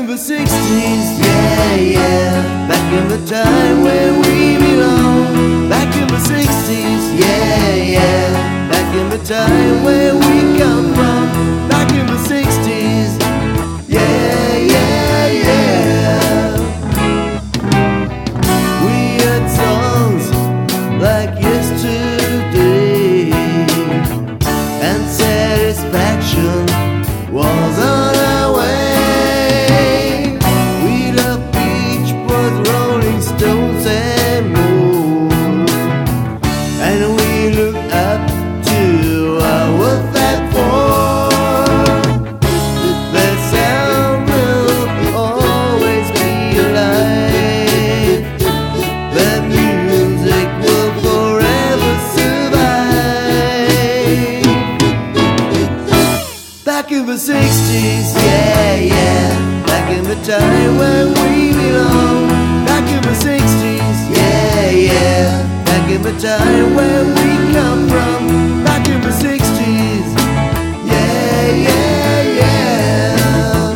in the 60s, yeah, yeah. Back in the time where we belong. Back in the 60s, yeah, yeah. Back in the time where we come from. Back in the 60s, yeah, yeah, yeah. We had songs like yesterday, and satisfaction was on our way. We loved Beach Boys, Rolling Stones and more, and we looked up to our fat four. The sound will always be alive. The music will forever survive. Back in the 60s, yeah, yeah. Back in the time where we belong. Back in the 60s, yeah, yeah. Back in the time where we come from. Back in the 60s, yeah, yeah, yeah.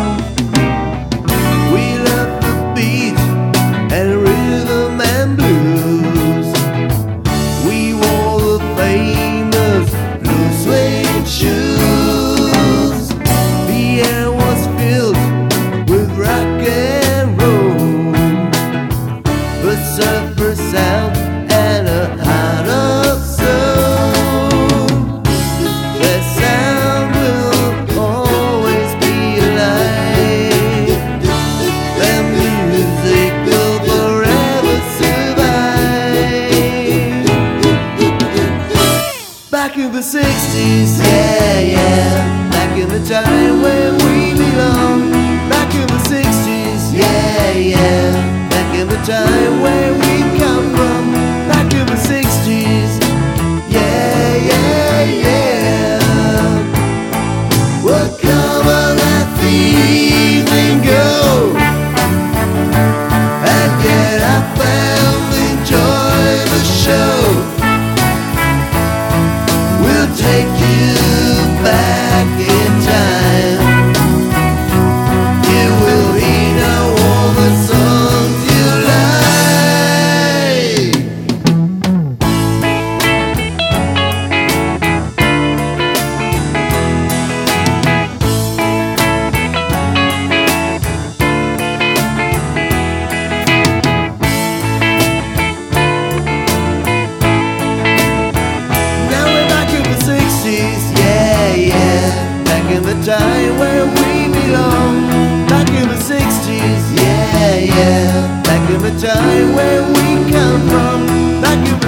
We love the beat and rhythm and blues. We wore the famous blue suede shoes. The air was filled with rock and roll, the surfer sound and a heart of soul. The sound will always be alive. The music will forever survive. Back in the 60s, yeah, yeah. Back in the time where we belong. Back in the 60s, yeah, yeah. Back in the time where we come from. Back in the 60s, yeah, yeah, yeah. Well, come on, let the evening go and get up and enjoy the show. We'll take you back in time. You will know all the songs you like. Now we're back in the 60s, yeah, yeah. Back in the time where we belong. Back in the 60s, yeah, yeah. Back in the time where we come from. Back in the